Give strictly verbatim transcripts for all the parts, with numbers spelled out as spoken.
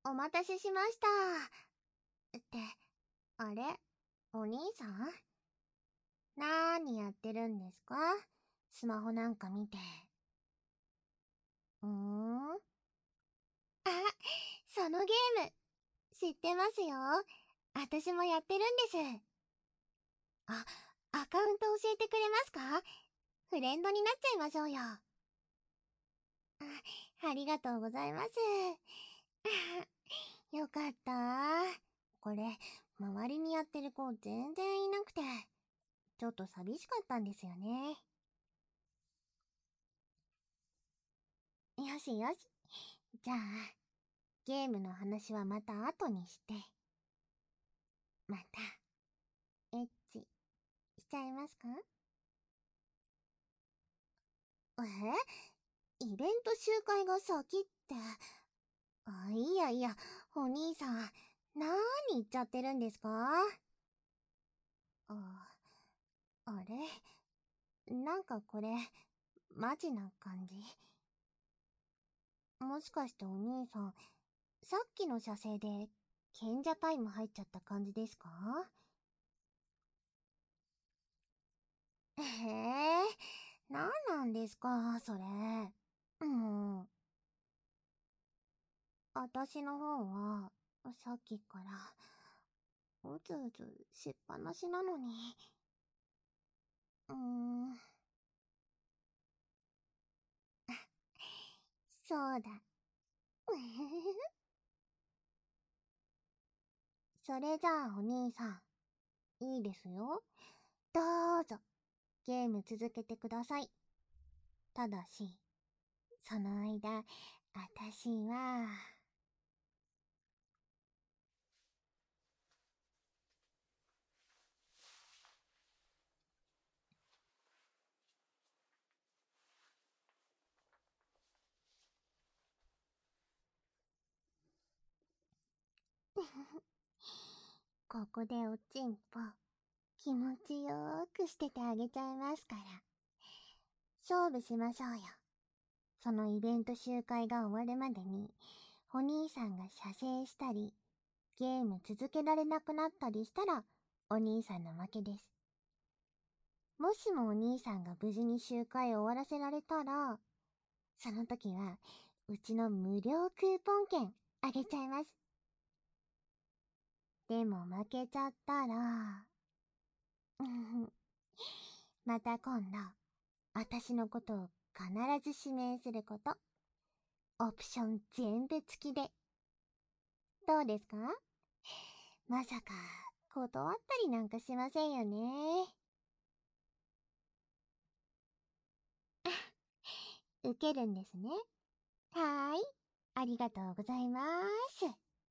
お待たせしました。って、あれ、お兄さん？なーにやってるんですか？スマホなんか見て。うーん？あ、そのゲーム、知ってますよ。私もやってるんです。あ、アカウント教えてくれますか？フレンドになっちゃいましょうよ。あ、ありがとうございます。よかった。これ、周りにやってる子全然いなくて、ちょっと寂しかったんですよね。よしよし。じゃあ、ゲームの話はまた後にして、また、エッチ、しちゃいますか？え？イベント集会が先って。あ、いやいや、お兄さん、なーに言っちゃってるんですか？あ、あれ？なんかこれ、マジな感じ。もしかしてお兄さん、さっきの射精で、賢者タイム入っちゃった感じですか？へえ、なんなんですか、それ。もう、私の方は、さっきから、うずうずしっぱなしなのに。うーん。そうだ。それじゃあお兄さん、いいですよ。どうぞ、ゲーム続けてください。ただし、その間、あたしは、ここでおちんぽ、気持ちよーくしててあげちゃいますから。勝負しましょうよ。そのイベント集会が終わるまでに、お兄さんが射精したり、ゲーム続けられなくなったりしたら、お兄さんの負けです。もしもお兄さんが無事に集会を終わらせられたら、その時は、うちの無料クーポン券あげちゃいます。でも負けちゃったら、また今度、私のことを必ず指名すること。オプション全部付きで。どうですか？まさか、断ったりなんかしませんよね。受けるんですね。はーい。ありがとうございます。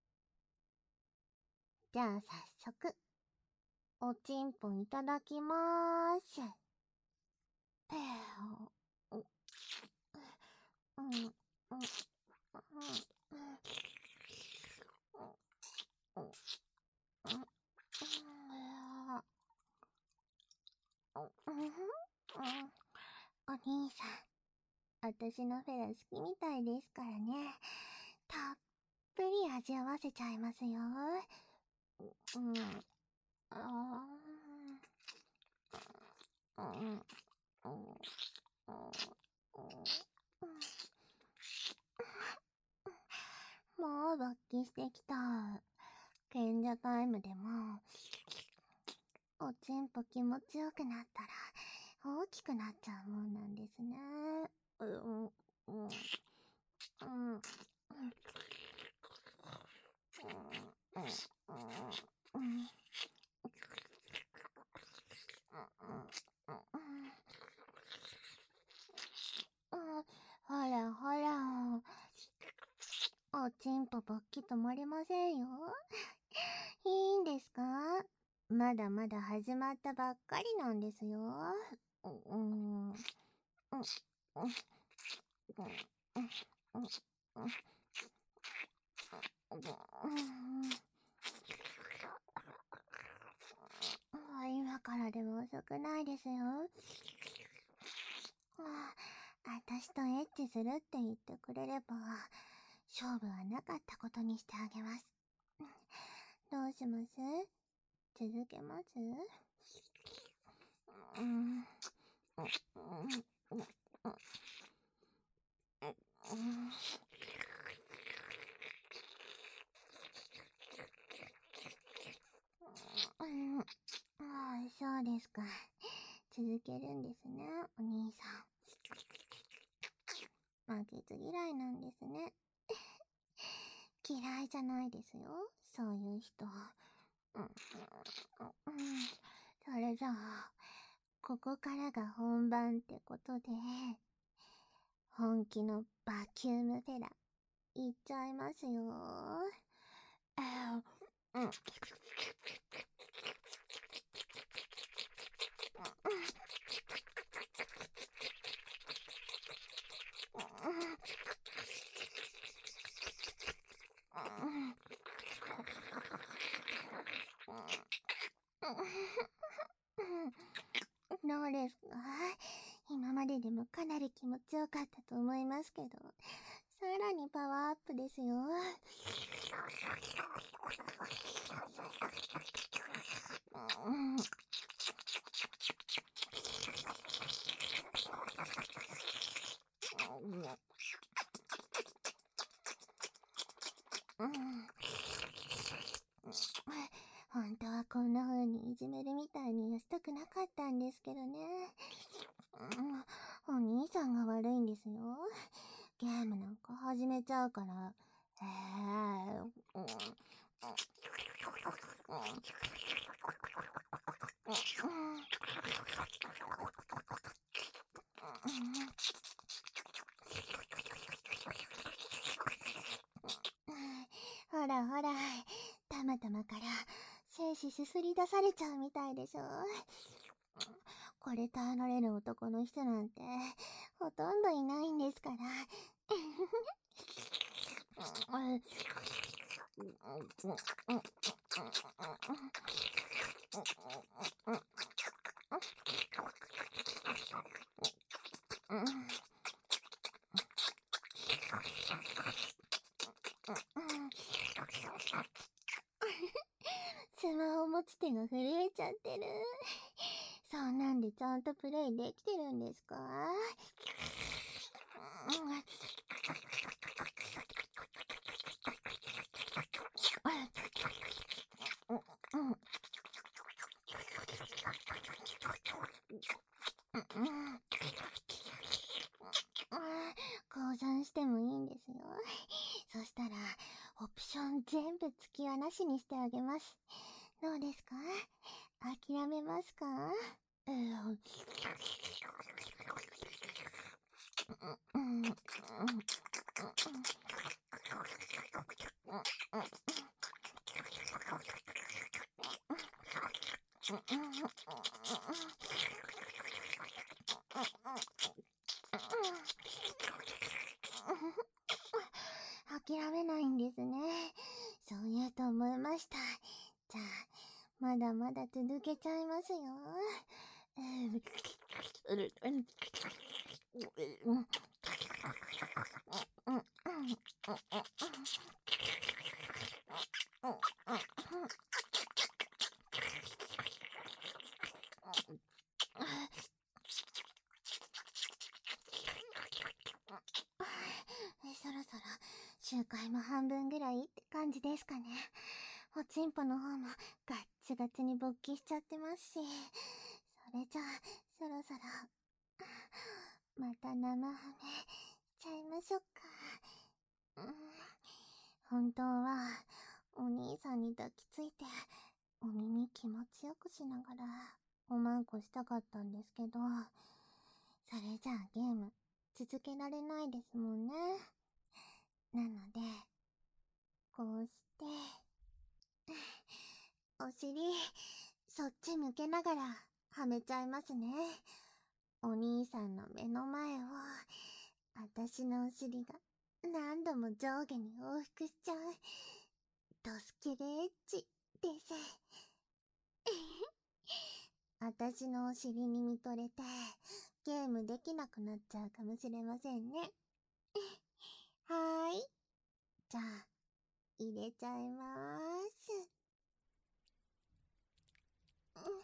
じゃあ早速、おちんぽいただきまーす。うん、うん、うん、お兄さん、私のフェラ好きみたいですからね。たっぷり味合わせちゃいますよ。うん、あー、うん、うん、うん、もう勃起してきた。賢者タイムでも、おちんぽ気持ちよくなったら、大きくなっちゃうもんなんですね。うん、うん、うん、うん、うん、うん。ほらほら、おちんぽ勃起止まりませんよ。いいんですか？まだまだ始まったばっかりなんですよ。うん、うん、うん、うん、うん、今からでも遅くないですよ。あたしとエッチするって言ってくれれば、 勝負はなかったことにしてあげます。どうします？続けます？うん。ああ、そうですか。続けるんですね、お兄さん。負けず嫌いなんですね。嫌いじゃないですよ、そういう人。うん、うん、それじゃあ、ここからが本番ってことで、本気のバキュームフェラ、いっちゃいますよ。あうん。どうですか？今まででもかなり気持ちよかったと思いますけど、さらにパワーアップですよ。本当はこんな風にいじめるみたいにはしたくなかったんですけどね。お兄さんが悪いんですよ。ゲームなんか始めちゃうから。へえ。ほらほら、たまたまから精子すすり出されちゃうみたいでしょ。これ耐えられる男の人なんてほとんどいないんですから。スマホ持つ手が震えちゃってる。そんなんでちゃんとプレイできてるんですか？降参してもいいんですよ。そしたらオプション全部付きはなしにしてあげます。どうですか？諦めますか？うん。諦めないんですね。そう言うと思いました。じゃあ、まだまだ続けちゃいますよ。そろそろ周回も半分ぐらいって感じですかね。おちんぽの方もガッチガチに勃起しちゃってますし、それじゃあそろそろまた生ハメしちゃいましょうか。うん、本当はお兄さんに抱きついてお耳気持ちよくしながらおまんこしたかったんですけど、それじゃあゲーム続けられないですもんね。なのでこうしてお尻そっち向けながらはめちゃいますね。お兄さんの目の前をあたしのお尻が何度も上下に往復しちゃうドスケベエッチです。あたしのお尻に見とれてゲームできなくなっちゃうかもしれませんね。はーい。 入れちゃいまーす。うん、うん、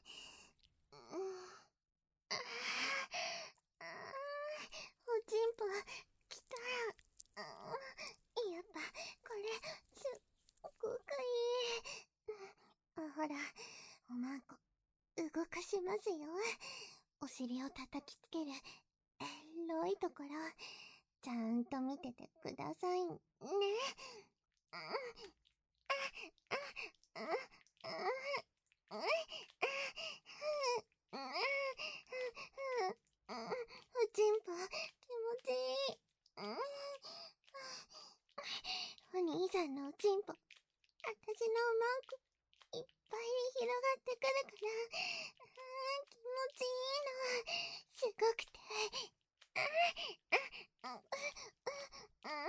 あーあー、おちんぽきた。うん、やっぱこれすっごくいい。うん、ほら、おまんこ動かしますよ。お尻を叩きつけるエロいところ、ちゃんと見ててくださいね。うん、うん、うん、うん、うん、おちんぽ気持ちいい。うん、お兄さんのおちんぽ、あたしのおまんこいっぱいに広がってくるから、あー気持ちいいの。すごくて。ああああ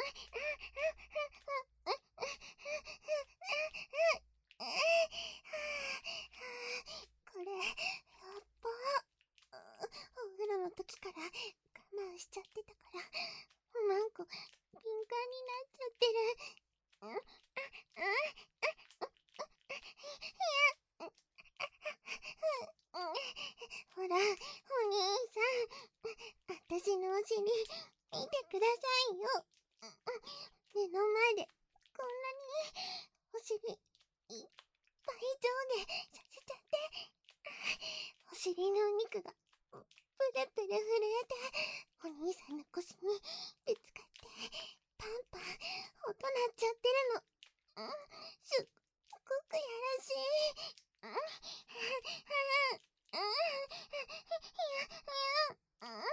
これ、やっば。お風呂の時から我慢しちゃってたから、おまんこ、敏感になっちゃってる。うん、うん、ほら、お兄さん、あたしのお尻、見てくださいよ。目の前で、こんなに、お尻、いっぱい上下させちゃって、お尻のお肉が、プルプル震えて、お兄さんの腰にぶつかって、パンパン、音鳴っちゃってるの。うん、すっごくやらしい。うん、うん、うん、うん、いや、いや、うん、うん、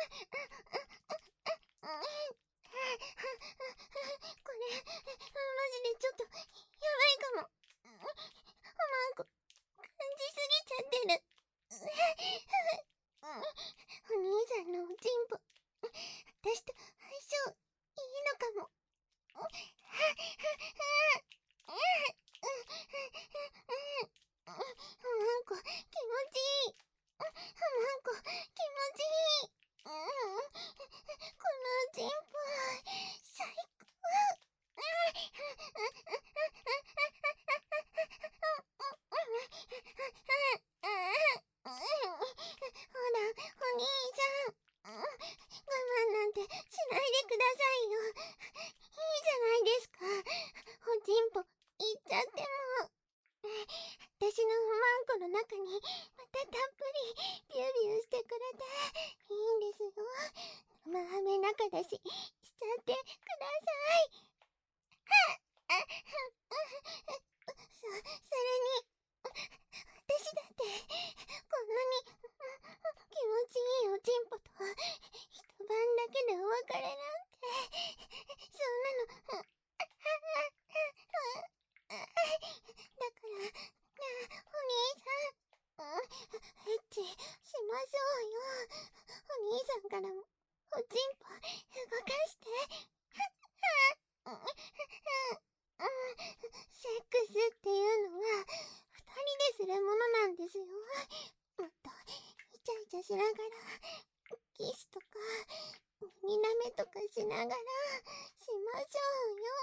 これ、マジでちょっと、やばいかも。おまんこ、感じすぎちゃってる。お兄さんのおちんぽ、私と相性いいのかも。おまんこ、気持ちいい。おまんこ、気持ちいい。このおちんぽ、最高。ほら、お兄さん。我慢なんてしないでくださいよ。いいじゃないですか。おちんぽ、いっちゃっても。私のおまんこの中に、またたっぷり、ビュービューしてくれて、いいんですよ。生飴中だし、しちゃってください。そ、それに、私だって、こんなに、気持ちいいおちんぽと、一晩だけでお別れなんて、そんなの、だから、ねえ、お兄さん、エッチしましょうよ。お兄さんからも、おちんぽ、動かして。セックスっていうのは、二人でするものなんですよ。もっと、イチャイチャしながら、キスとか、耳舐めとかしながら、しましょうよ。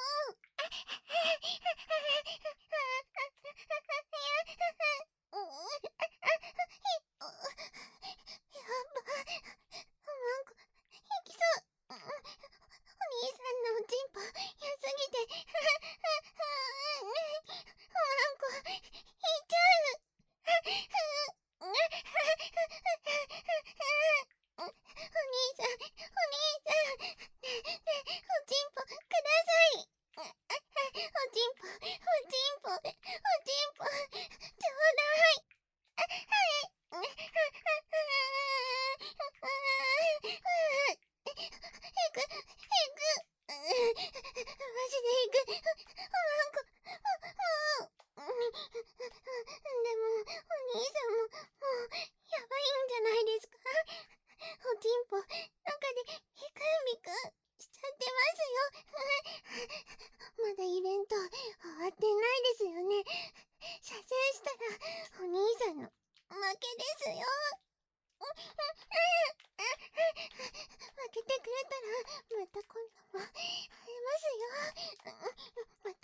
やば、おまんこ、いきそう。お兄さんのおちんぽ、良すぎて、おまんこ、いっちゃう。お兄さん、お兄さん、ねえ、ねえ、おちんぽ、ください。おちんぽ、おちんぽ、おちんぽ、ちょうだい。いく、いく、マジでいく。おまんこ、もう。でも、お兄さんも、もう、やばいんじゃないですか。おちんぽ、中で、ビクンビクンしちゃってますよ。まだイベント、終わってないですよね。射精したら、お兄さんの、負けですよ。負けてくれたら、また今度も、会えますよ。ま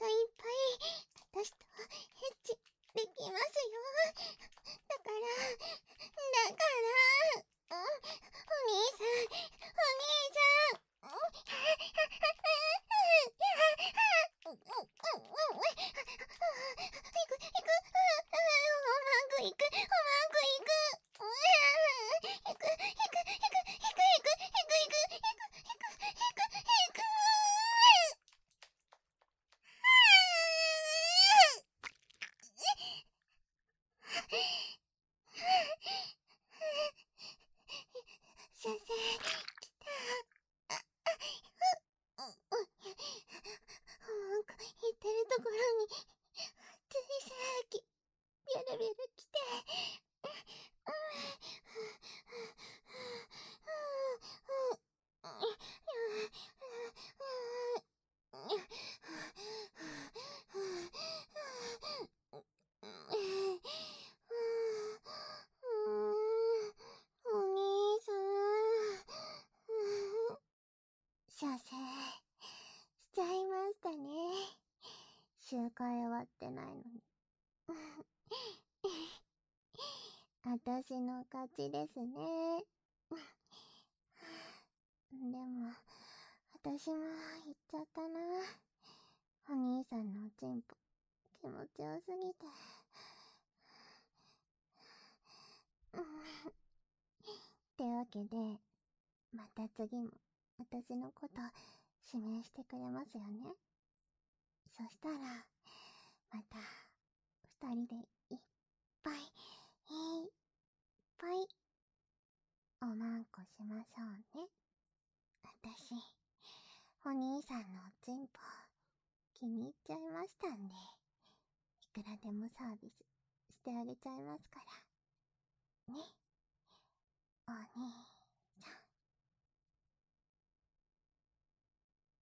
集会終わってないのに。私の勝ちですね。でも、私も言っちゃったな。お兄さんのおちんぽ、気持ちよすぎて。ってわけで、また次も私のこと指名してくれますよね。そしたら、また二人でいっぱい、いっぱい、おまんこしましょうね。私、お兄さんのおちんぽ、気に入っちゃいましたんで、いくらでもサービスしてあげちゃいますから。